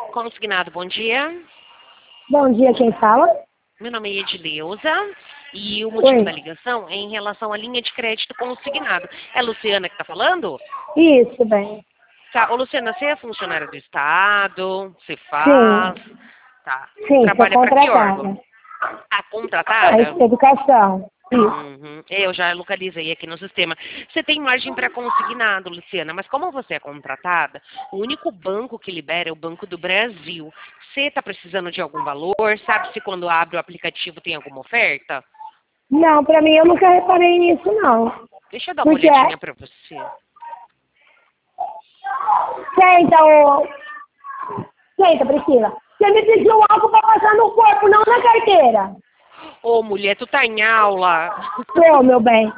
Consignado, bom dia. Bom dia, quem fala? Meu nome é Edileuza e o motivo Oi. da ligação é em relação à linha de crédito consignado. É a Luciana que está falando? Isso, bem. Tá. Ô, Luciana, você é funcionária do Estado? Você faz? Sim, Tá. sim, sou Trabalha para que órgão? contratada. A A contratada? educação. Isso. Uhum. Eu já localizei aqui no sistema. Você tem margem para consignado, Luciana, mas como você é contratada, o único banco que libera é o Banco do Brasil. Você está precisando de algum valor? Sabe se quando abre o aplicativo tem alguma oferta? Não, pra mim eu nunca reparei nisso, não. Deixa eu dar uma Porque olhadinha para você. senta, ô... Senta, Priscila. Você me pediu algo pra passar no corpo, não na carteira. Ô, mulher, tu tá em aula. Tô, meu bem.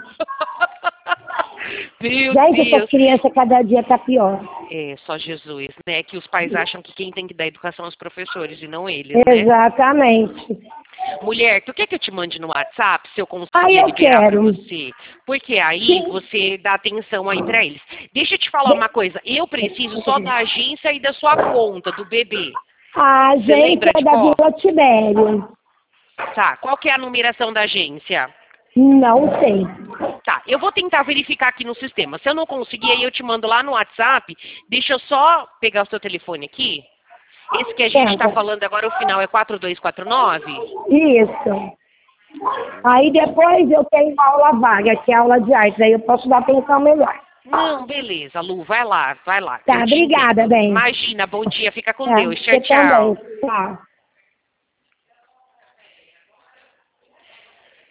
Meu Gente, essas Deus. crianças cada dia tá pior. É, só Jesus, né? Que os pais acham que quem tem que dar educação são os professores e não eles, né? Exatamente. Mulher, tu quer que eu te mande no WhatsApp se eu Aí conseguir eu liberar pra quero. você? Porque aí Sim. você dá atenção aí pra eles. Deixa eu te falar uma coisa. Eu preciso só da agência e da sua conta, do bebê. A Você agência lembra é de da qual? Vila Tibério. Tá, qual que é a numeração da agência? Não sei. Tá, eu vou tentar verificar aqui no sistema. Se eu não conseguir, aí eu te mando lá no WhatsApp. Deixa eu só pegar o seu telefone aqui. Esse que a gente tá Tenta. falando agora, o final é 4249? Isso. Aí depois eu tenho uma aula vaga, que é aula de artes. Aí eu posso dar atenção melhor. Não, beleza, Lu, vai lá, vai lá. Tá, Eu te obrigada, entendo. bem. Imagina, bom dia, fica com Tá, Deus. Tchau, você também. tchau. Tá.